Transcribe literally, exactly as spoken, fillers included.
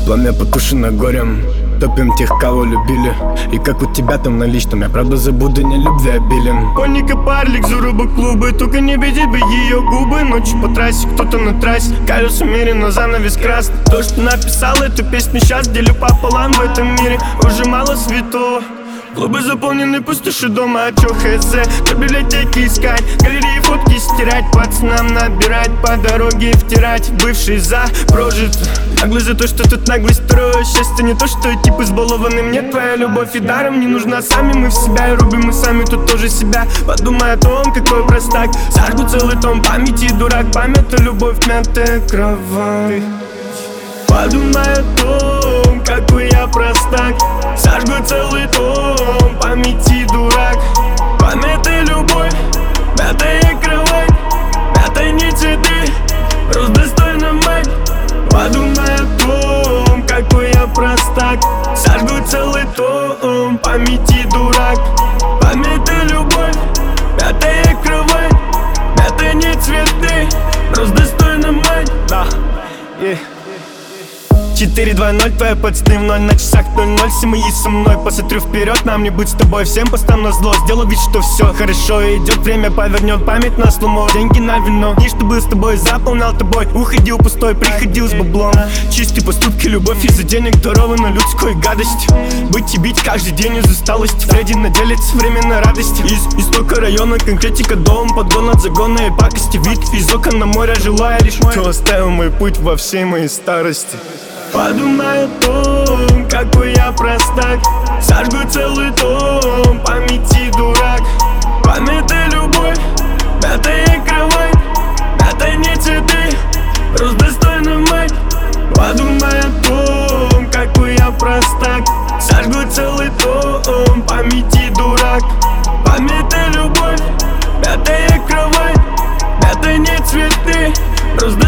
Пламя потушено горем, топим тех, кого любили. И как у тебя там на личном, я правда забуду, не любви обилен. Конника парлик, заруба клубы, только не видеть бы ее губы. Ночью по трассе, кто-то на трассе, колес умеренно, занавес красный. То, что написал эту песню, сейчас делю пополам. В этом мире уже мало святого. Клубы заполнены, пустоши дома, а чё хз? По библиотеке искать, галереи фотки стирать, пацанам набирать, по дороге втирать бывший за прожит. Наглый за то, что тут наглый строю. Счастье не то, что тип избалованный. Мне твоя любовь и даром не нужна. Сами мы в себя и рубим мы сами тут тоже себя. Подумай о том, какой простак. Сожгу целый том памяти, дурак. Память, любовь, мятая кровать. Подумай о том, какой я простак. Сожгу целый том памяти, дурак. Память и любовь, мятая кровать. Мятая не цветы, рост достойна мать. Подумай о том, какой я простак. Сожгу целый том памяти, дурак. Память и любовь, мятая кровать. Мятая не цветы, рост достойна мать. Да, yeah. четыре два ноль, твоя подстыв ноль, на часах ноль ноль. Семьи со мной, посмотрю вперед, нам не быть с тобой. Всем постам на зло, сделаю вид, что все хорошо идет. Время повернет память на сломо, деньги на вино. Не чтобы с тобой заполнял тобой, уходил пустой, приходил с баблом. Чистые поступки, любовь из-за денег дарована людской гадостью. Быть и бить каждый день из усталости. Фредди наделится временной радости. Из истока района, конкретика, дом, подгон от загона и пакости. Вид из окон на море, желая лишь кто оставил мой путь во всей моей старости. Подумай о том, какой я простак. Сожгу целый том памяти, дурак. Память и любовь, мятая кровать. Мятая не цветы, рост достойна мать. Подумай о том, какой я простак. Сожгу целый том памяти, дурак. Память и любовь, мятая кровать. Мятая не цветы, рост